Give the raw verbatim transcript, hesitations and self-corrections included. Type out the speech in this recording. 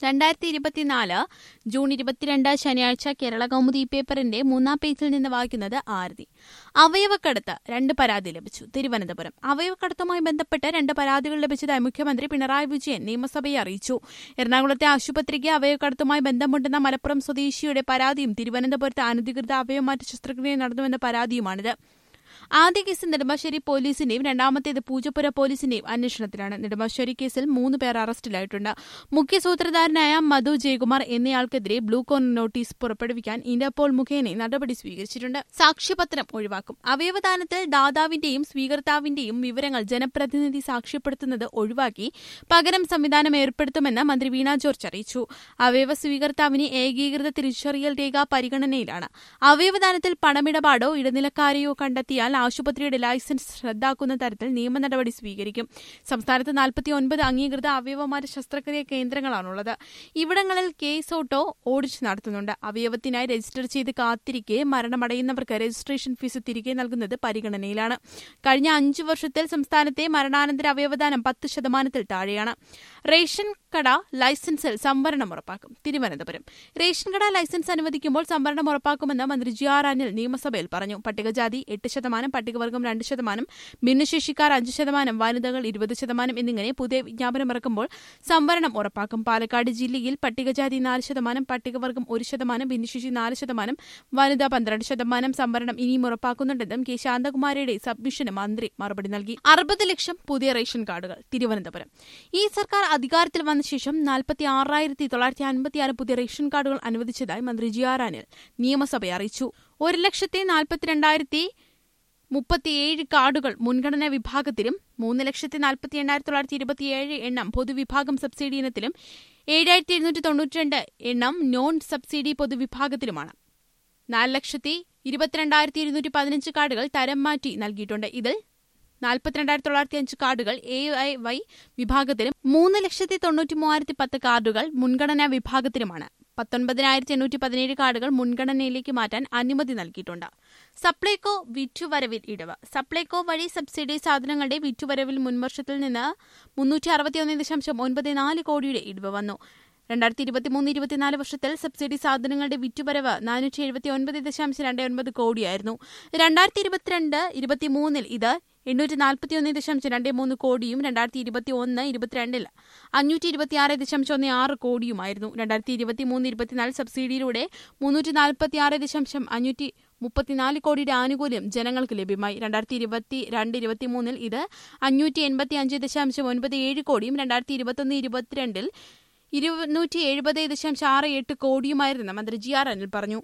രണ്ടായിരത്തി ഇരുപത്തിനാല് ജൂൺ ഇരുപത്തിരണ്ട് ശനിയാഴ്ച കേരള കൗമുദി പേപ്പറിന്റെ മൂന്നാം പേജിൽ നിന്ന് വായിക്കുന്നത് ആരതി. അവയവക്കടത്ത് രണ്ട് പരാതി ലഭിച്ചു. തിരുവനന്തപുരം അവയവക്കടത്തുമായി ബന്ധപ്പെട്ട് രണ്ട് പരാതികൾ ലഭിച്ചതായി മുഖ്യമന്ത്രി പിണറായി വിജയൻ നിയമസഭയെ അറിയിച്ചു. എറണാകുളത്തെ ആശുപത്രിക്ക് അവയവക്കടത്തുമായി ബന്ധമുണ്ടെന്ന മലപ്പുറം സ്വദേശിയുടെ പരാതിയും തിരുവനന്തപുരത്ത് അനധികൃത അവയവമാറ്റ ശസ്ത്രക്രിയ നടന്നുവെന്ന പരാതിയുമാണിത്. ആദ്യ കേസ് നെടുമ്പാശ്ശേരി പോലീസിന്റെയും രണ്ടാമത്തേത് പൂജപ്പുര പോലീസിന്റെയും അന്വേഷണത്തിലാണ്. നെടുമ്പാശ്ശേരി കേസിൽ മൂന്ന് പേർ അറസ്റ്റിലായിട്ടുണ്ട്. മുഖ്യ സൂത്രധാരനായ മധു ജയകുമാർ എന്നയാൾക്കെതിരെ ബ്ലൂ കോർണർ നോട്ടീസ് പുറപ്പെടുവിക്കാൻ ഇന്റർപോൾ മുഖേന നടപടി സ്വീകരിച്ചിട്ടുണ്ട്. സാക്ഷ്യപത്രം ഒഴിവാക്കും. അവയവദാനത്തിൽ ദാതാവിന്റെയും സ്വീകർത്താവിന്റെയും വിവരങ്ങൾ ജനപ്രതിനിധി സാക്ഷ്യപ്പെടുത്തുന്നത് ഒഴിവാക്കി പകരം സംവിധാനം ഏർപ്പെടുത്തുമെന്ന് മന്ത്രി വീണ ജോർജ് അറിയിച്ചു. അവയവ സ്വീകർത്താവിന് ഏകീകൃത തിരിച്ചറിയൽ രേഖ പരിഗണനയിലാണ്. അവയവദാനത്തിൽ പണമിടപാടോ ഇടനിലക്കാരെയോ കണ്ടെത്തിയാൽ ആശുപത്രിയുടെ ലൈസൻസ് റദ്ദാക്കുന്ന തരത്തിൽ നിയമ നടപടി സ്വീകരിക്കും. സംസ്ഥാനത്ത് നാൽപ്പത്തി ഒൻപത് അംഗീകൃത അവയവമാറ്റ ശസ്ത്രക്രിയ കേന്ദ്രങ്ങളാണുള്ളത്. ഇവിടങ്ങളിൽ കേസ് ഓട്ടോ ഓഡിറ്റ് നടത്തുന്നുണ്ട്. അവയവത്തിനായി രജിസ്റ്റർ ചെയ്ത് കാത്തിരിക്കെ മരണമടയുന്നവർക്ക് രജിസ്ട്രേഷൻ ഫീസ് തിരികെ നൽകുന്നത് പരിഗണനയിലാണ്. കഴിഞ്ഞ അഞ്ചു വർഷത്തിൽ സംസ്ഥാനത്തെ മരണാനന്തര അവയവദാനം പത്ത് ശതമാനത്തിൽ താഴെയാണ്. റേഷൻ കട ലൈസൻസിൽ സംവരണം ഉറപ്പാക്കും. തിരുവനന്തപുരം റേഷൻ കട ലൈസൻസ് അനുവദിക്കുമ്പോൾ സംവരണം ഉറപ്പാക്കുമെന്ന് മന്ത്രി ജി ആർ അനിൽ നിയമസഭയിൽ പറഞ്ഞു. പട്ടികജാതി എട്ട് ശതമാനം, പട്ടികവർഗം രണ്ട് ശതമാനം, ഭിന്നശേഷിക്കാർ അഞ്ച് ശതമാനം, വനിതകൾ ഇരുപത് ശതമാനം എന്നിങ്ങനെ പുതിയ വിജ്ഞാപനം ഇറക്കുമ്പോൾ സംവരണം ഉറപ്പാക്കും. പാലക്കാട് ജില്ലയിൽ പട്ടികജാതി നാല് ശതമാനം, പട്ടികവർഗം ഒരു ശതമാനം, ഭിന്നശേഷി നാല് ശതമാനം, വനിത പന്ത്രണ്ട് ശതമാനം സംവരണം ഇനിയും ഉറപ്പാക്കുന്നുണ്ടെന്നും കെ ശാന്തകുമാരിയുടെ സബ്മിഷന് മന്ത്രി മറുപടി നൽകി. അറുപത് ലക്ഷം പുതിയ റേഷൻ കാർഡുകൾ. തിരുവനന്തപുരം ഈ സർക്കാർ അധികാരത്തിൽ വന്ന ശേഷം നാൽപ്പത്തി ആറായിരത്തി തൊള്ളായിരത്തി അൻപത്തിയാറ് പുതിയ റേഷൻ കാർഡുകൾ അനുവദിച്ചതായി മന്ത്രി ജി ആർ അനിൽ നിയമസഭയെ അറിയിച്ചു. ഒരു ലക്ഷത്തി നാൽപ്പത്തിരണ്ടായിരത്തി മുപ്പത്തിയേഴ് കാർഡുകൾ മുൻഗണനാ വിഭാഗത്തിലും മൂന്ന് ലക്ഷത്തി നാൽപ്പത്തി എണ്ണായിരത്തി തൊള്ളായിരത്തി ഇരുപത്തിയേഴ് എണ്ണം പൊതുവിഭാഗം സബ്സിഡി ഇനത്തിലും ഏഴായിരത്തി ഇരുന്നൂറ്റി തൊണ്ണൂറ്റിരണ്ട് എണ്ണം നോൺ സബ്സിഡി പൊതുവിഭാഗത്തിലുമാണ്. നാല് ലക്ഷത്തി ഇരുപത്തിരണ്ടായിരത്തി ഇരുന്നൂറ്റി പതിനഞ്ച് കാർഡുകൾ തരം മാറ്റി നൽകിയിട്ടുണ്ട്. ഇതിൽ നാൽപ്പത്തിരണ്ടായിരത്തി തൊള്ളായിരത്തി അഞ്ച് കാർഡുകൾ എ ഐ വൈ വിഭാഗത്തിലും മൂന്ന് ലക്ഷത്തി തൊണ്ണൂറ്റി മൂവായിരത്തി പത്ത് കാർഡുകൾ മുൻഗണനാ വിഭാഗത്തിലുമാണ്. പത്തൊൻപതിനായിരത്തി എണ്ണൂറ്റി പതിനേഴ് കാർഡുകൾ മുൻഗണനയിലേക്ക് മാറ്റാൻ അനുമതി നൽകിയിട്ടുണ്ട്. സപ്ലൈകോ വിറ്റുവരവിൽ ഇടിവ്. സപ്ലൈകോ വഴി സബ്സിഡി സാധനങ്ങളുടെ വിറ്റുവരവിൽ മുൻവർഷത്തിൽ നിന്ന് മുന്നൂറ്റി അറുപത്തിയൊന്ന് ദശാംശം ഒൻപത് നാല് കോടിയുടെ ഇടിവ് വന്നു. രണ്ടായിരത്തി ഇരുപത്തിമൂന്ന് ഇരുപത്തിനാല് വർഷത്തിൽ സബ്സിഡി സാധനങ്ങളുടെ വിറ്റുവരവ് നാനൂറ്റി എഴുപത്തി ഒൻപത് ദശാംശം രണ്ട് ഒൻപത് കോടിയായിരുന്നു. രണ്ടായിരത്തി ഇരുപത്തിരണ്ട് ഇരുപത്തിമൂന്നിൽ ഇത് എണ്ണൂറ്റി നാൽപ്പത്തിയൊന്ന് ദശാംശം രണ്ട് മൂന്ന് കോടിയും രണ്ടായിരത്തി ഇരുപത്തി ഒന്ന് ഇരുപത്തിരണ്ടിൽ അഞ്ഞൂറ്റി ഇരുപത്തിയാറ് ദശാംശം ഒന്ന് ആറ് കോടിയുമായിരുന്നു. രണ്ടായിരത്തി ഇരുപത്തിമൂന്ന് ഇരുപത്തിനാല് സബ്സിഡിയിലൂടെ മുന്നൂറ്റി നാൽപ്പത്തിയാറ് ദശാംശം അഞ്ഞൂറ്റി മുപ്പത്തിനാല് കോടിയുടെ ആനുകൂല്യം ജനങ്ങൾക്ക് ലഭ്യമായി. രണ്ടായിരത്തി ഇരുപത്തി രണ്ട് ഇരുപത്തിമൂന്നിൽ ഇത് അഞ്ഞൂറ്റി എൺപത്തി അഞ്ച് ദശാംശം ഒൻപത് ഏഴ് കോടിയും രണ്ടായിരത്തി ഇരുപത്തൊന്ന് ഇരുപത്തിരണ്ടിൽ ഇരുന്നൂറ്റി എഴുപത് ദശാംശം ആറ് എട്ട് കോടിയുമായിരുന്ന മന്ത്രി ജി ആർ അനിൽ പറഞ്ഞു.